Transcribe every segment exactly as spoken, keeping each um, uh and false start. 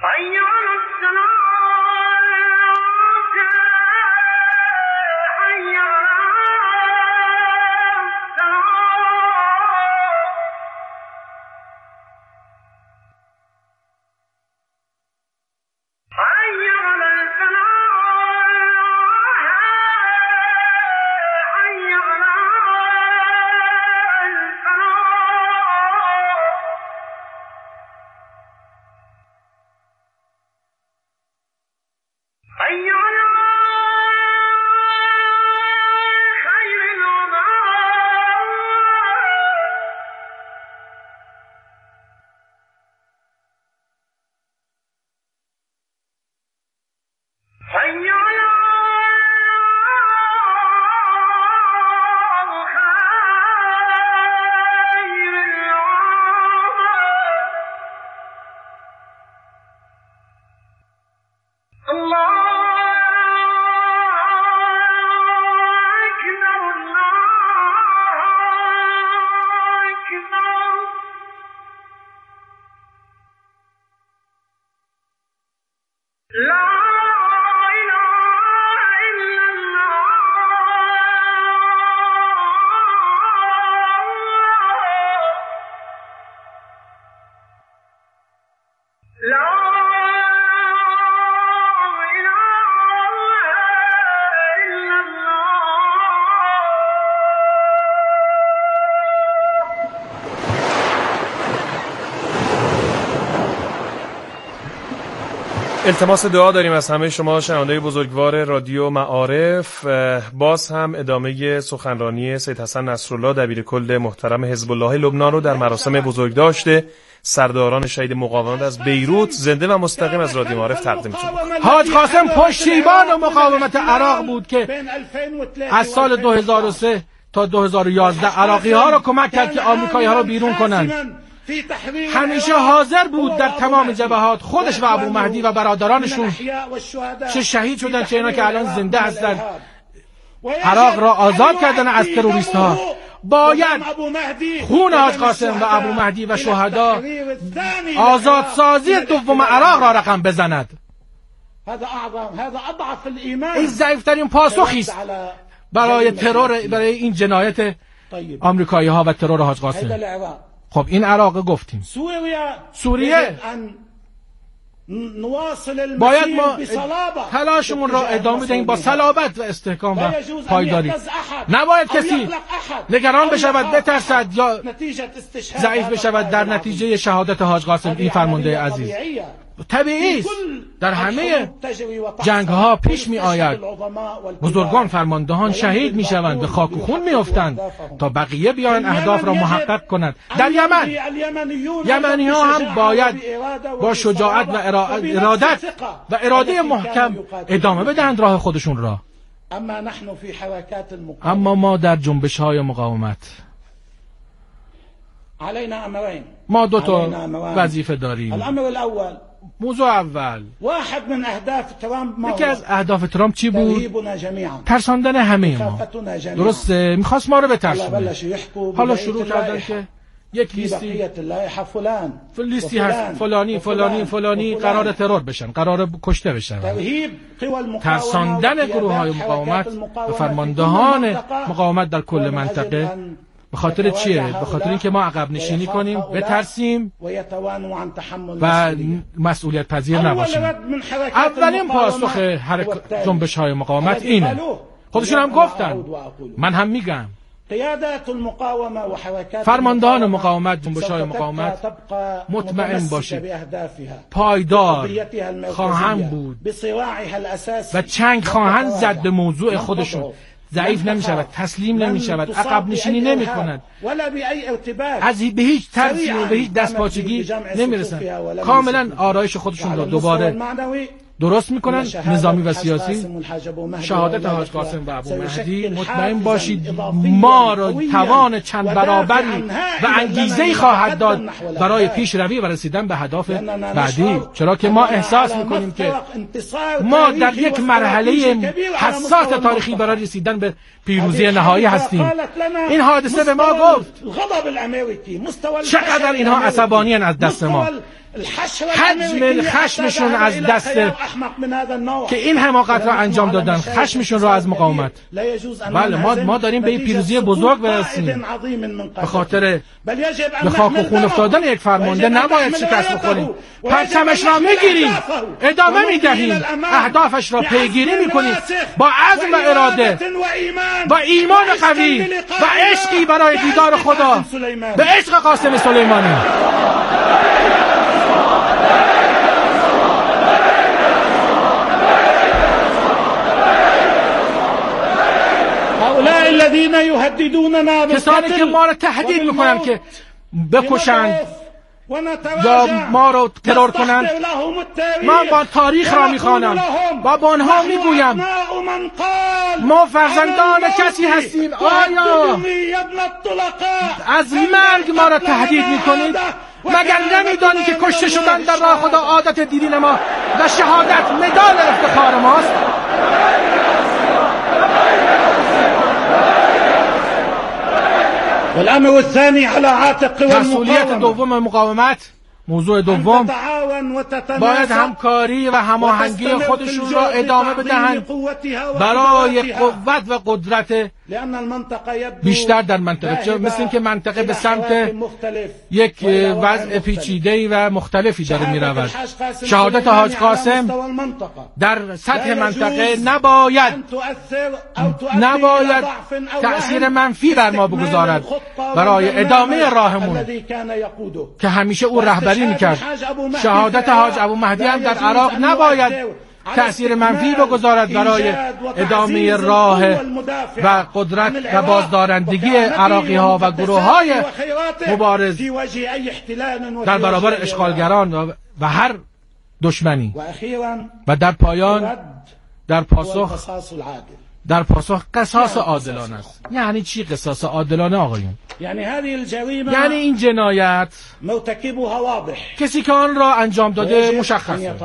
التماس دعا داریم از همه شما شنوندگان بزرگوار رادیو معارف. باز هم ادامه سخنرانی سید حسن نصرالله دبیر کل محترم حزب الله لبنان رو در مراسم بزرگداشت سرداران شهید مقاومت از بیروت زنده و مستقیم از رادیو معارف تقدیم می‌کنم. حاج قاسم پشتیبان و مقاومت عراق بود که از سال دو هزار و سه تا دو هزار و یازده عراقی‌ها رو کمک کرد که آمریکایی‌ها رو بیرون کنند. همیشه حاضر بود در تمام جبهات، خودش و ابو مهدی و برادرانشون چه شهید شدن چه اینا که الان زنده هستن، عراق را آزاد کردن از تروریست ها. باید خون حاج قاسم و ابو مهدی و شهدا آزادسازی دوم عراق را رقم بزند. این ضعیفترین پاسخی است برای ترور، برای این جنایت آمریکایی ها و ترور حاج قاسم. خب این عراق گفتیم. سوریه باید ما تلاشمون را ادامه بدهیم با صلابت و استحکام و پایداری. نباید کسی نگران بشود، بترسد یا ضعیف بشود در نتیجه شهادت حاج قاسم. این فرمانده عزیز طبیعی است، در همه جنگ ها پیش می آید، بزرگان فرماندهان شهید می شوند، به خاک و خون می افتند تا بقیه بیان اهداف را محقق کنند. در یمن یمنی ها هم باید با شجاعت و ارادت و اراده محکم ادامه بدهند راه خودشون را. اما ما در جنبش های مقاومت ما دو تا وظیفه داریم. موضوع اول، واحد من اهداف ترامپ، یکی از اهداف ترامپ چی بود؟ ترساندن همه ما. درسته، میخواست ما رو بترسونه. حالا شروع کردن که یک لیستی لیستی هست، فلانی فلانی فلانی قرار ترور بشن، قرار کشته بشن. ترساندن گروه های مقاومت و فرماندهان مقاومت در کل منطقه. به خاطر چیه؟ به خاطر اینکه ما عقب نشینی کنیم، بترسیم و مسئولیت پذیر نباشیم. اولین پاسخ جنبش های مقاومت اینه. خودشون هم گفتن، من هم میگم، فرماندهان مقاومت، جنبش های مقاومت مطمئن باشید پایدار خواهند بود و چنگ خواهند زد به موضوع خودشون. ضعیف نمی شود، تسلیم نمی شود، عقب نشینی نمی کند، از به هیچ ترسی و به هیچ دستپاچگی نمی رسند. کاملا آرایش خودشون را دوباره درست میکنن، نظامی و سیاسی. شهادت حاج قاسم و ابو مهدی، مطمئن باشید ما را توان چند برابری و انگیزه‌ای خواهد داد برای پیش روی و رسیدن به هدف بعدی. چرا که ما احساس میکنیم که ما در یک مرحله حساس تاریخی برای رسیدن به پیروزی نهایی هستیم. این حادثه به ما گفت چقدر اینها عصبانی‌اند از دست ما. حجم خشمشون از دست که این حماقت را انجام دادن، خشمشون را از مقاومت. بله ما ما داریم به این پیروزی بزرگ برسیم. به خاطر به خاک و خون افتادن یک فرمانده نباید شکست بخوریم. پرچمش را میگیریم، ادامه میدهیم، اهدافش را پیگیری میکنیم با عزم و اراده، با ایمان قوی و عشقی برای دیدار خدا، به عشق قاسم سلیمانی. هؤلاء الذين يهددوننا کسانی که ما را تهدید میکنند که بکشند یا ما را ترور کنند، من با تاریخ را میخوانم و با آنها میگویم ما فرزندان کسی هستیم. آیا از مرگ ما را تهدید میکنید؟ مگر نمیدانی که کشته شدن در راه خدا عادت دیرین ما و شهادت مدال افتخار ماست؟ والامر الثاني على عاتق قوى مسئولیت دوم مقاومت، موضوع دوم، باید همکاری و هماهنگی خودشون را ادامه بدهند برای قوت و قدرت بیشتر در منطقه. مثل این که منطقه به سمت یک وضع پیچیده‌ای و مختلفی داره می رود. شهادت حاج قاسم در سطح منطقه نباید نباید تأثیر منفی بر ما بگذارد برای ادامه راهمون که همیشه او رهبری میکرد. شهادت حاج ابو مهدی هم در عراق نباید تأثیر منفی بگذارد برای ادامه راه و قدرت و بازدارندگی عراقی ها و گروه های مبارز در برابر اشغالگران و هر دشمنی. و در پایان در پاسخ در پاسخ قصاص عادلانه است. یعنی چی قصاص عادلانه آقایون؟ یعنی هذه الجریمه، یعنی این جنایت مرتکبها واضح، کسی که آن را انجام داده مشخصه،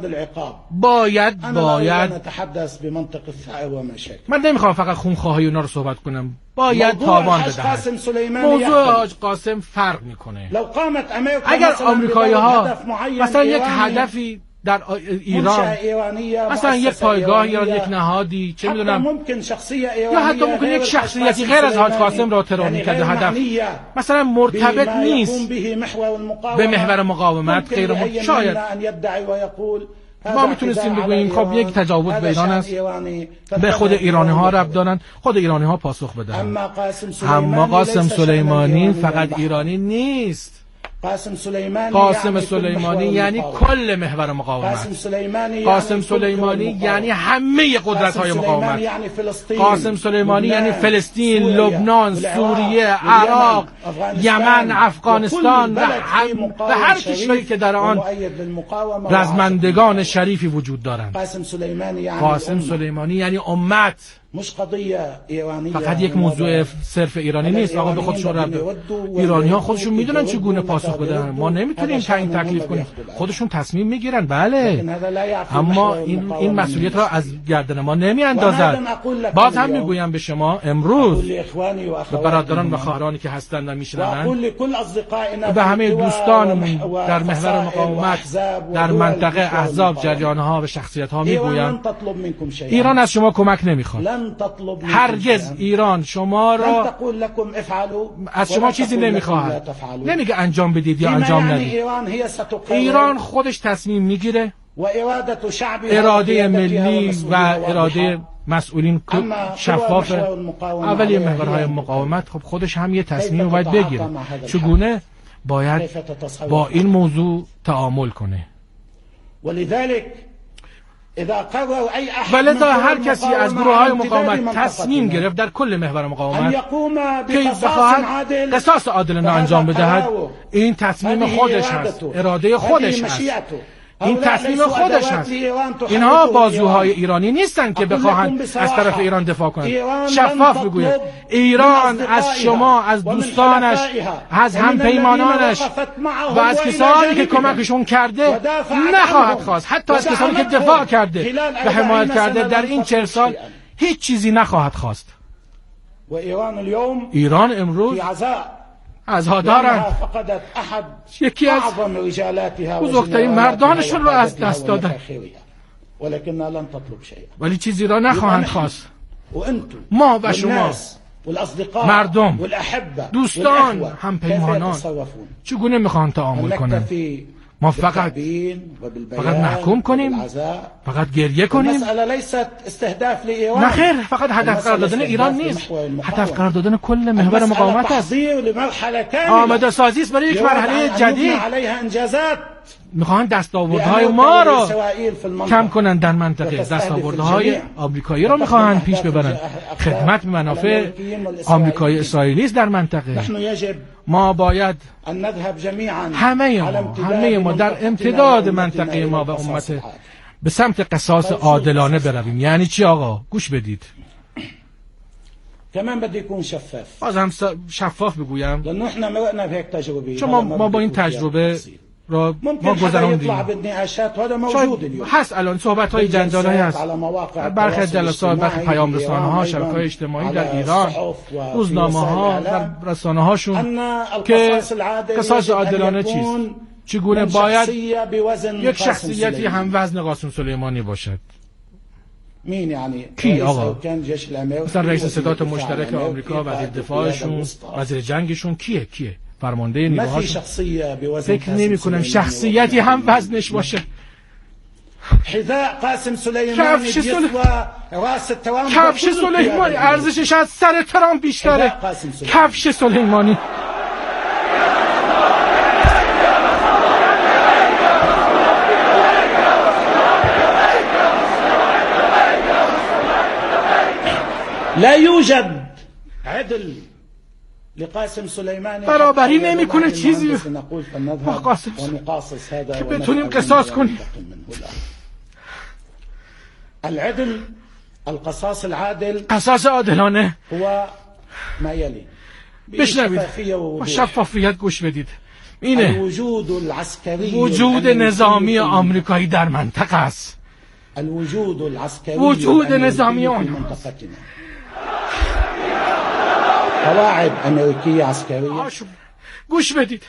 باید باید نتحدث بمنطق الثأر و مشاکل. من نمیخوام فقط خونخواهی اونا رو صحبت کنم، باید تاوان بدهد. موضوع حاج قاسم فرق میکنه. اگر آمریکایی ها مثلا یک هدفی در ایران، مثلا یک پایگاه یا یک نهادی، چه میدونم، یا حتی ممکن یک شخصیتی غیر از حاج قاسم را ترور میکرده، هدف مثلا مرتبط نیست به محور مقاومت، غیر ممکن. شاید ما میتونستیم بگوییم خب یک تجاوز به ایران است، به خود ایرانی ها ربط دارن، خود ایرانی ها پاسخ بدن. اما قاسم سلیمانی فقط ایرانی نیست. قاسم سلیمانی قاسم سلیمانی یعنی کل محور مقاومت. قاسم سلیمانی یعنی همه قدرت های مقاومت. قاسم سلیمانی یعنی فلسطین، لبنان، سوریه، عراق، یمن، افغانستان و هر کشوری که در آن رزمندگان شریفی وجود دارند. قاسم سلیمانی یعنی امت، فقط یک موضوع صرف ایرانی نیست. آقا به خودشون رب ایرانی ها خودشون میدونن چگونه پاسخ بدن. ما نمیتونیم تعیین تکلیف کنیم، خودشون تصمیم میگیرن. بله، اما این این مسئولیت را از گردن ما نمیاندازد. باز هم میگویم به شما امروز، به برادران و خواهرانی که هستند و میشنوند، به همه دوستانمون در محور مقاومت در منطقه، احزاب، جریان‌ها و شخصیت‌ها میگویم ایران از شما کمک نمیخواد. هرگز ایران شما را از شما چیزی نمیخواهد. نمیگه انجام بدید یا انجام ندید. ایران خودش تصمیم میگیره، اراده ملی و اراده مسئولین شفاف. اولی محورهای مقاومت خب خودش هم یه تصمیم باید بگیره چگونه باید با این موضوع تعامل کنه. ولذلك ولذا هر کسی از گروه های مقاومت تصمیم گرفت در کل محور مقاومت که بخواهد قصاص عادلانه انجام بدهد، این تصمیم خودش هست، اراده خودش هست، این تصمیم خودش هست. اینها بازوهای ایرانی نیستن که بخواهند از طرف ایران دفاع کنند. شفاف بگوید ایران از شما، از دوستانش، از همپیمانانش و از کسانی که کمکشون کرده نخواهد خواست، حتی از کسانی که دفاع کرده و حمایت کرده در این چهل سال هیچ چیزی نخواهد خواست. ایران امروز عزادارند. یکی از بزرگترین مردانشون رو از دست دادن، ولی چیزی را نخواهند خواست. ما و شما مردم، دوستان، همپیمانان چگونه میخوان تعامل کنند؟ ما فقط فقط محکوم کنیم، فقط گریه کنیم؟ نه خیر، فقط هدف قرار دادن ایران نیست، هدف قرار دادن کل محور مقاومت است. آماده سازی است برای یک مرحله جدید. میخوان دستاوردهای ما را کم کنن در منطقه، دستاوردهای آمریکایی را میخوان پیش ببرن، خدمت به منافع آمریکایی اسرائیلی است در منطقه. ما باید همه ما همه ما در امتداد منطقه ما و امت به سمت قصاص عادلانه برویم. یعنی چی آقا؟ گوش بدید. باز هم شفاف بگویم، چون ما, ما با این تجربه را ما گذراندیم. هست الان صحبت های جنجالی هست در برخی جلسات، برخی پیام رسانه ها، شبکه های اجتماعی در ایران، روزنامه ها، در رسانه هاشون که قصاص عادلانه چیست، چگونه باید یک شخصیتی هم وزن قاسم سلیمانی باشد. کی آقا؟ مثلا رئیس ستاد مشترک آمریکا، وزیر دفاعشون، وزیر جنگشون کیه؟ کیه؟ فرمانده نیروهاشون. فکر نمی کنم شخصیتی هم وزنش باشه. کفش کفش سلیمانی ارزشش از سر ترامپ بیشتره. کفش سلیمانی. لا يوجد عدل لقاسم سلیمانی. برابری نمیکنه چیزی با قاسم که بتونیم قصاص کنیم. العدل، القصاص العادل، قصاص عادلانه هو ما یلی. بشنوید، با شفافیت گوش بدید. اینه الوجود العسکری، وجود نظامی آمریکایی در منطقه است. الوجود العسکری، وجود نظامی آمریکایی. قواعد امریکیه عسکریه. گوش بدید.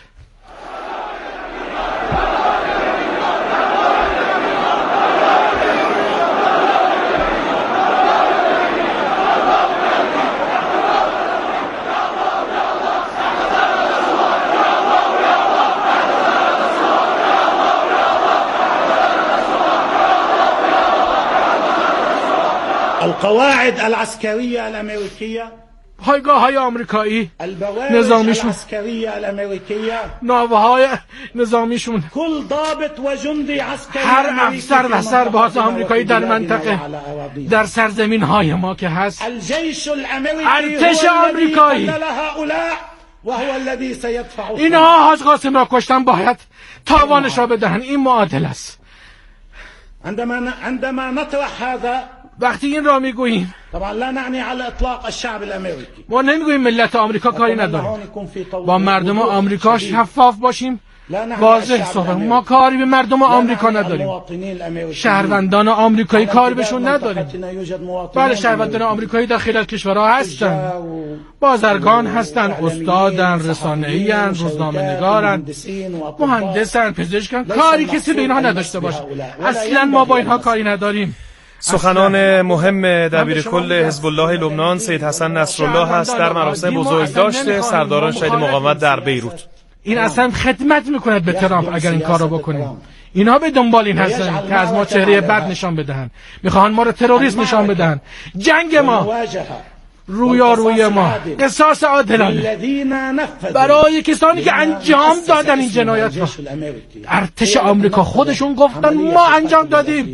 القواعد العسكرية الأمريكية، پایگاه های آمریکایی نظامیشون، ناوهای نظامیشون، كل ضابط وجندي عسكري، هر افسر و سرباز آمریکایی در منطقه، در سرزمین های ما که هست، الجيش الامريكي، ارتش آمریکایی، وهو الذي سيدفع. اینها حاج قاسم را کشتن، باید تاوانش را بدهن. این معادل است. عندما عندما نطرح هذا، وقتی این را میگوییم، طبعا لا نعني على اطلاق الشعب الامريكي، ما نمیگوییم ملت آمریکا کاری نداره. با مردم آمریکا شفاف باشیم، واضح صحبت. ما کاری به مردم آمریکا نداریم. شهروندان آمریکایی کاری بهشون نداریم. بله، شهروندان آمریکایی در خلال کشورها هستن، بازرگان هستن، استادن، رسانه‌این، روزنامه‌نگارن، مهندسن، پزشکن. کاری کسی به اینها نداشته باشه. اصلا ما با اینها کاری نداریم. سخنان مهم دبیر کل حزب الله لبنان سید حسن نصرالله هست در مراسم بزرگداشت سرداران شهید مقاومت در بیروت. این اصلا خدمت میکند به ترامپ اگر این کارو بکنیم. اینا به دنبال این هستن که از ما چهره بد نشان بدهن، میخوان ما رو تروریست نشان بدهن. جنگ ما، رویارویی ما، قصاص عادلانه برای کسانی که انجام دادن این جنایت را. ارتش آمریکا خودشون گفتن ما انجام دادیم.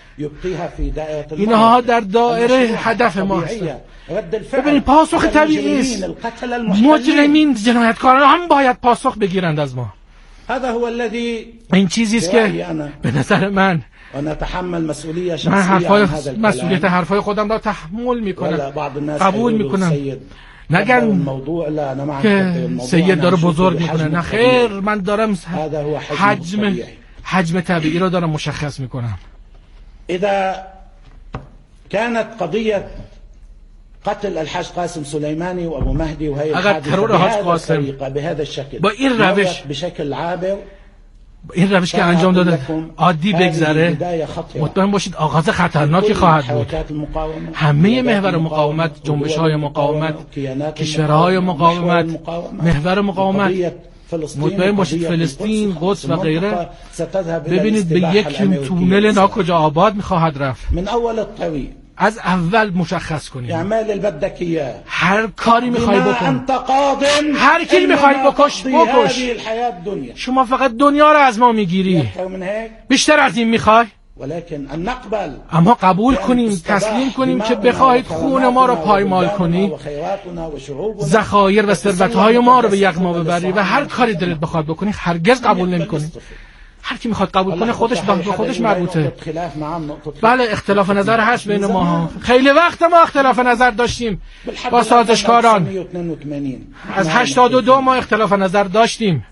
اینها در دایره هدف ما هستند. ببینید، پاسخ طبیعی است. مجرمین، جنایتکاران هم باید پاسخ بگیرند از ما. این چیزی است که به نظر من من حرفای مسئولیت حرفای خودم را تحمل میکنم، قبول میکنم. نگن که سید داره بزرگ میکنه. نه خیر، من دارم حجم حجم طبیعی را دارم مشخص میکنم. إذا كانت قضية قتل الحاج قاسم سلیمانی و ابو مهدی و هی اگر ترور حاج قاسم با این روش بشکل عابر این روش که انجام داده عادی بگذره، مطمئن باشید آغاز خطرناکی خواهد بود. همه محور مقاومت، جنبش‌های مقاومت، کشورهای مقاومت، محور مقاومت، مطمئن باشید فلسطین، قدس و غیره، ببینید به یک تونل ناکجا آباد می‌خواهد رفت. من اول الطريق از اول مشخص کنید اعمال البدك اياه، هر کاری میخوای بکن، انت قاض، هر کی میخوای بکش بکش. شما فقط دنیا رو از ما میگیری، بیشتر از این میخوای؟ اما قبول کنیم، تسلیم کنیم که بخواهید خون ما رو پایمال کنی، ذخایر و ثروت‌های ما رو به یغما ببری و هر کاری دلت بخواد بکنی، هرگز قبول نمی‌کنی. هر کی میخواد قبول کنه خودش به خودش مربوطه. بله اختلاف نظر هست بین ما، خیلی وقت ما اختلاف نظر داشتیم با سازشکاران، از هشتاد و دو ما اختلاف نظر داشتیم.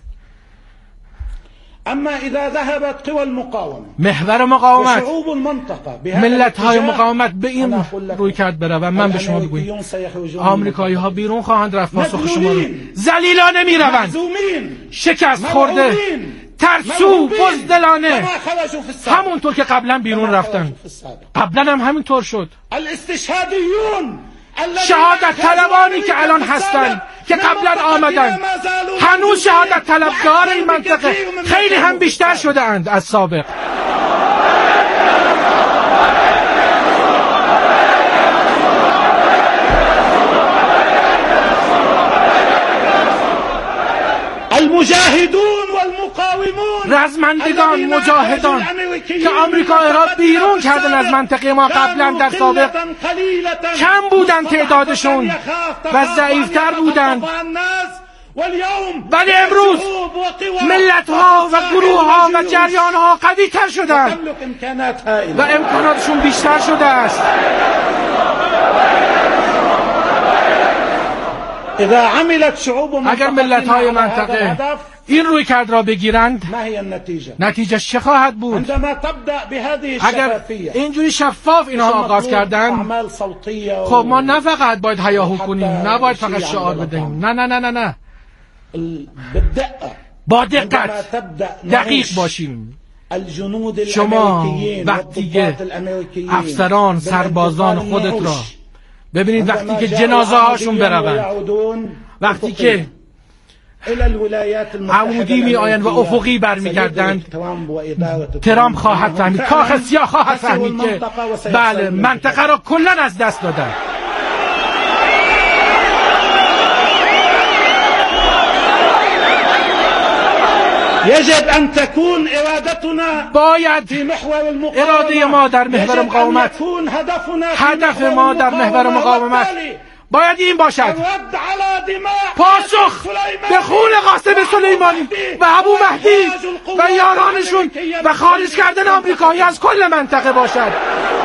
اما اذا ذهبت قوى المقاومه، محور مقاومت، شعوب المنطقه، ملت های مقاومت به این روی کرد بره و من به شما بگویم آمریکایی ها بیرون خواهند رفت، پاسخ شما رو ذلیلانه میروند، شکست خورده، ترسو، بزدلانه، همونطور که قبلا بیرون رفتن. قبلا هم همینطور شد. شهادت طلبانی که الان هستن که قبلا آمدن هنوز شهادت طلبدار این منطقه، خیلی هم بیشتر شده اند از سابق. المجاهدون والمقاومون، رزمندگان، مجاهدان که آمریکایی را بیرون کردن از منطقه ما، قبلا در سابق کم بودن تعدادشون و ضعیفتر بودن، ولی امروز ملت ها و گروه ها و جریان ها قوی تر شدن و امکاناتشون بیشتر شده است. اگر ملت های منطقه این روی کرد را بگیرند، نتیجه چه خواهد بود؟ اگر اینجوری شفاف اینها آغاز کردن، خب ما نه فقط باید هیاهو کنیم، نه باید فقط شعار بدهیم، نه نه نه نه نه با دقت دقیق باشیم. شما وقتی که افسران سربازان خودت را ببینید، وقتی که جنازه هاشون بروند، وقتی که عمودی می آیند و افقی برمیگردند، ترامپ خواهد فهمید، کاخ سیاه خواهد فهمید که بله منطقه را کلن از دست دادن. يجب أن تكون إرادتنا باید في محور المقاومة، اراده ما در محور مقاومت، هدف ما در محور مقاومت باید این باشد پاسخ به خون قاسم سلیمانی و ابو مهدی و یارانشون و خارج کردن آمریکایی از کل منطقه باشد.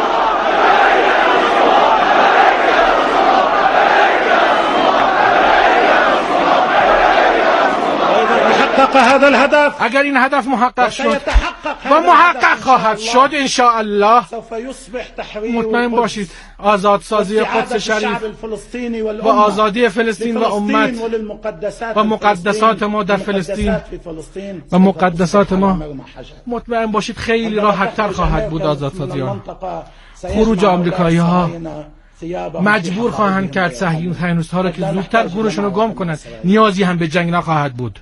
هذا الهدف، اگر این هدف محقق شد و محقق خواهد شد ان شاء الله، مطمئن باشید آزادسازی قدس شریف و آزادی فلسطین و امت و مقدسات ما در فلسطین و مقدسات ما، مطمئن باشید خیلی راحت‌تر خواهد بود. آزادسازی ها، خروج آمریکایی ها مجبور خواهند کرد صهیونیست ها را که زودتر گورشون رو گم کنند، نیازی هم به جنگ نخواهد بود.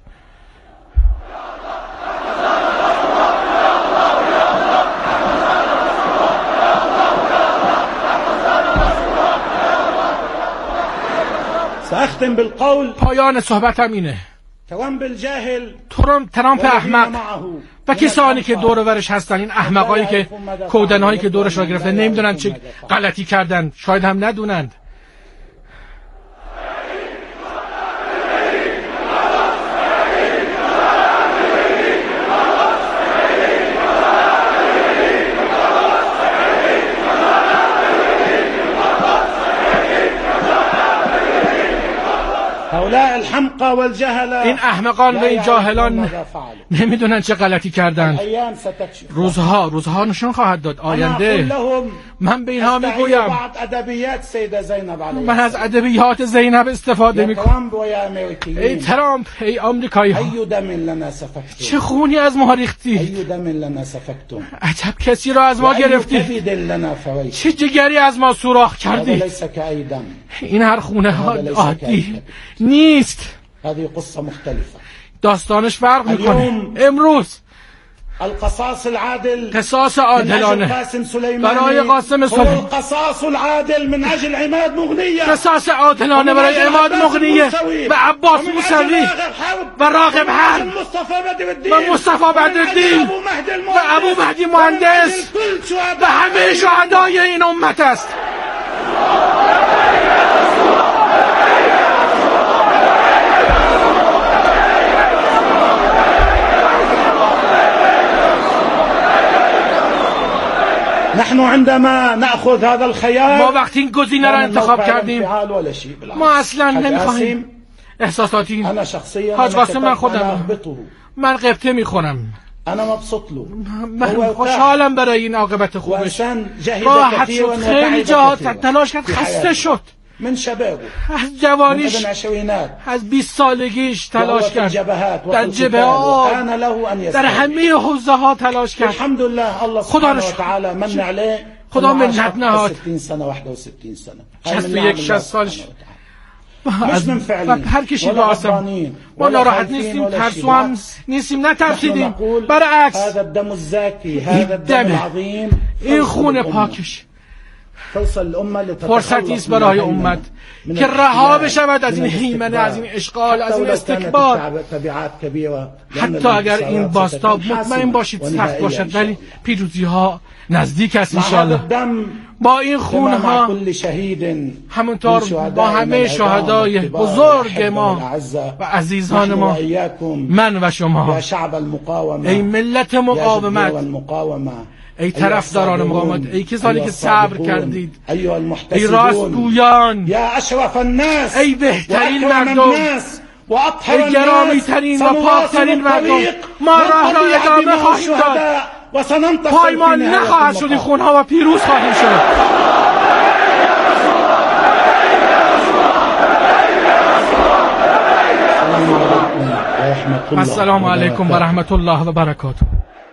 سأختم بالقول، پایان صحبتم اینه، ترامپ الجاهل، ترامپ احمق و کسانی که دور و برش هستن، این احمقایی که کودنهایی که دورش را گرفتن، نمیدونن چه غلطی کردن، شاید هم ندونند. هؤلاء الحمقى والجهل این احمقان و این جاهلان نمیدونن چه غلطی کردن. روزها روزها نشون خواهد داد، آینده. من به اینها میگویم من از ادبیات زینب استفاده میکنم. ای ترامپ، ای آمریکایی ها، چه خونی از ما ریختی، عجب کسی را از ما گرفتی، چه جگری از ما سوراخ کردی. این هر خونه ها عادی نیست، داستانش فرق میکنه. امروز القصاص العادل قصاص عادلانه برای قاسم سلیمانی، القصاص العادل من اجل عماد مغنیه، قصاص عادلانه برای عماد مغنیه و عباس موسوی و راغب حرب و مصطفی بدرالدین و ابو مهدی مهندس و همه شهدای این امت است. نحن عندما نأخذ هذا الخيار، ما وقتی این گزینه را انتخاب کردیم ما اصلا نمیخواهیم احساساتی. حاج قاسم من خودم من قبطه میخورم، من خوشحالم برای این عاقبت خوبش. راحت شد، خیلی جاها تلاش کرد، خسته شد من شبابه، از جوانیش، از بیست سالگیش تلاش کرد، در جبهات، در همه حوزه ها تلاش کرد. الحمدلله الله سبحانه و تعالی من علیه، خدا منت نهاد. ستين سنه واحد وستين سنه، شصت و یک شصت سالش. و هر کشی با آسم ما ناراحت نیستیم، ترسو هم نیستیم، نترسیدیم، برعکس این دمه، این خون پاکش فرصتی است برای امت که رها بشود از این هیمنه، از این اشغال، از این استکبار. حتی اگر این بازتاب مطمئن باشید سخت باشد، ولی پیروزی ها نزدیک است انشاءالله. با این خون ها همونطور با همه شهدای بزرگ ما و عزیزان ما، من و شما، ای ملت مقاومت، ای طرفداران مقاومت، ای کسانی که صبر کردید، ای راستگویان، ای بهترین مردم، ای گرامی ترین و پاک ترین مردم، ما راه را ادامه خواهیم داد، پایمان نخواهد شد این خونها و پیروز خواهیم شد. السلام علیکم و رحمت الله و برکاته.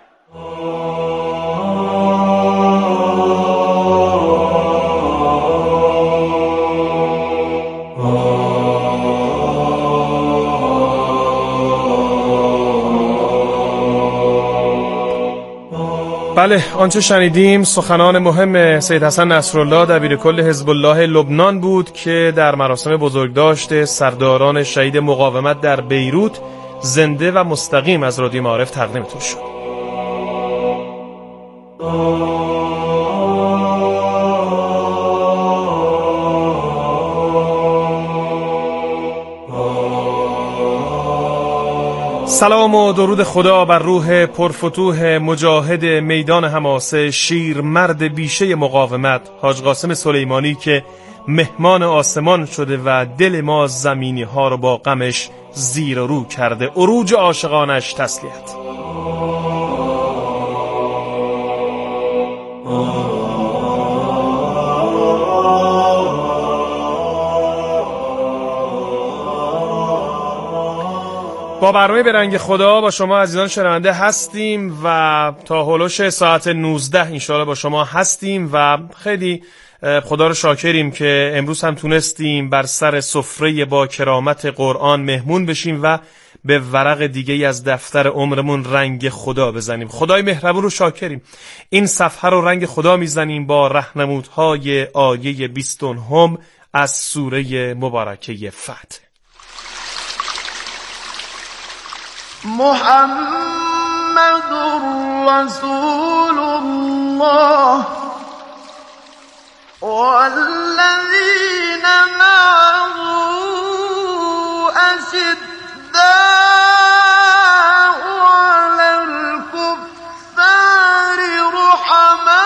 بله، آنچه شنیدیم سخنان مهم سید حسن نصرالله دبیرکل حزب الله لبنان بود که در مراسم بزرگداشت سرداران شهید مقاومت در بیروت زنده و مستقیم از رادیو معارف تقدیمتون شد. سلام و درود خدا بر روح پرفتوح مجاهد میدان حماسه، شیر مرد بیشه مقاومت، حاج قاسم سلیمانی که مهمان آسمان شده و دل ما زمینی ها رو با غمش زیر و رو کرده. عروج عاشقانش تسلیت. با برنامه به رنگ خدا با شما عزیزان شنونده هستیم و تا هولوش ساعت نوزده انشاءالله با شما هستیم و خیلی خدا رو شاکریم که امروز هم تونستیم بر سر سفره با کرامت قرآن مهمون بشیم و به ورق دیگه از دفتر عمرمون رنگ خدا بزنیم. خدای مهربون رو شاکریم. این صفحه رو رنگ خدا میزنیم با راهنمودهای آیه بیست و نه از سوره مبارکه فتح. محمد رسول الله والذين معه أشداء على الكفار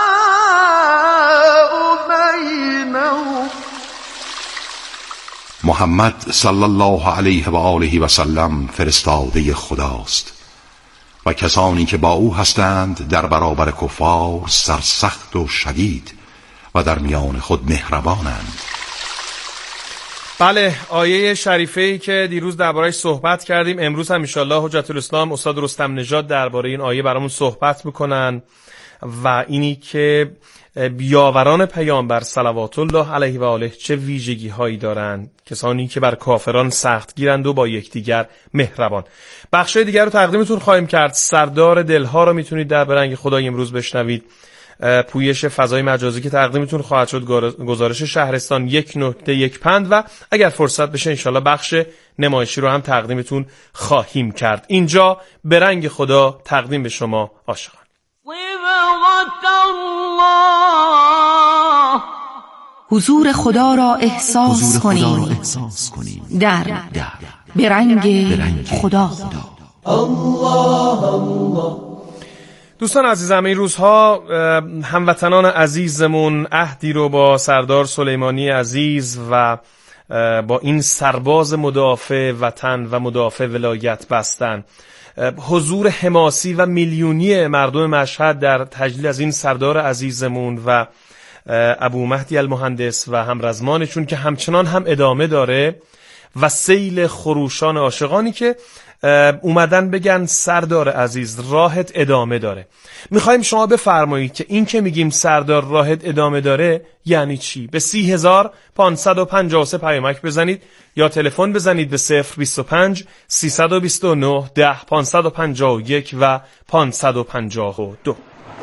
رحماء بينهم محمد صلی الله علیه و آله و سلم فرستاده خداست و کسانی که با او هستند در برابر کفار سرسخت و شدید و در میان خود مهربانند. بله، آیه شریفه‌ای که دیروز درباره‌اش صحبت کردیم، امروز هم انشالله حجت الاسلام استاد رستم نژاد درباره این آیه برامون صحبت میکنن و اینی که بیاوران پیامبر صلوات الله علیه و آله چه ویژگی هایی دارند، کسانی که بر کافران سخت گیرند و با یکدیگر مهربان. بخشای دیگر رو تقدیمتون خواهیم کرد. سردار دلها رو میتونید در برنگ خدای امروز بشنوید. پویش فضای مجازی که تقدیمتون خواهد شد، گزارش شهرستان، یک نکته یک پند و اگر فرصت بشه انشالله بخش نمایشی رو هم تقدیمتون خواهیم کرد. اینجا برنگ خدا تقدیم به شما عاشقان. حضور خدا را احساس کنیم در برنگ خدا. دوستان عزیزم، این روزها هموطنان عزیزمون عهدی رو با سردار سلیمانی عزیز و با این سرباز مدافع وطن و مدافع ولایت بستن. حضور حماسی و میلیونی مردم مشهد در تجلیل از این سردار عزیزمون و ابو مهدی المهندس و همرزمانشون که همچنان هم ادامه داره و سیل خروشان عاشقانی که اومدن بگن سردار عزیز راهت ادامه داره. میخوایم شما بفرمایید که این که میگیم سردار راهت ادامه داره یعنی چی؟ به سی هزار پانصد و پنجاه و سه پیامک بزنید یا تلفن بزنید به صفر بیست و پنج سیصد و بیست و نه ده پانصد و پنجاه و یک و پانصد و پنجاه و دو.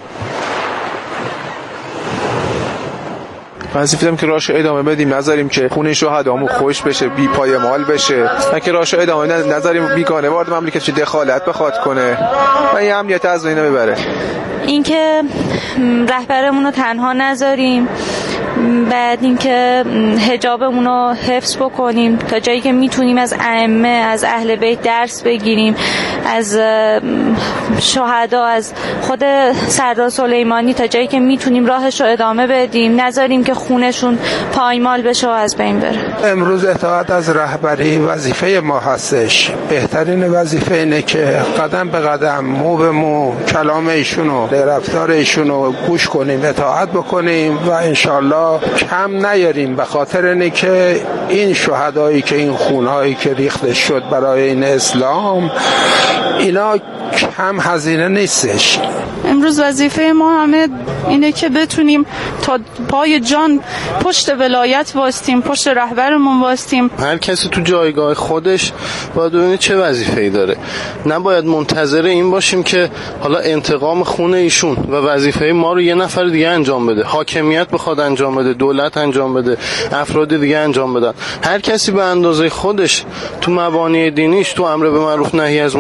وظیفه داریم که راهشو ادامه بدیم، نذاریم که خون شهدامون خوش بشه، بی پایمال بشه، نه که راهشو ادامه نذاریم بیگانه وارد مملکت دخالت بخواد کنه و این امنیت از بین ببره. اینکه رهبرمون رو تنها نذاریم، بعد اینکه حجابمون رو حفظ بکنیم تا جایی که میتونیم از ائمه، از اهل بیت درس بگیریم، از شهدا، از خود سردار سلیمانی تا جایی که میتونیم راهش رو ادامه بدیم، نذاریم که خونشون پایمال بشه و از بین بره. امروز اطاعت از رهبری وظیفه ما هستش. بهترین وظیفه اینه که قدم به قدم، مو به مو کلام ایشونو، رفتار ایشونو گوش کنیم، اطاعت بکنیم و انشالله کم نیاریم، به خاطر اینه که این شهدایی که این خونهایی که ریخته شد برای این اسلام، اینا کم هزینه نیستش. امروز وظیفه ما همه اینه که بتونیم تا پای جان پشت ولایت وایستیم، پشت رهبرمون وایستیم. هر کسی تو جایگاه خودش باید ببینه چه وظیفه‌ای داره. نباید منتظر این باشیم که حالا انتقام خون ایشون و وظیفه ما رو یه نفر دیگه انجام بده، حاکمیت بخواد انجام بده، دولت انجام بده، افراد دیگه انجام بدن. هر کسی به اندازه خودش تو مبانی دینیش، تو امر به معروف نهی از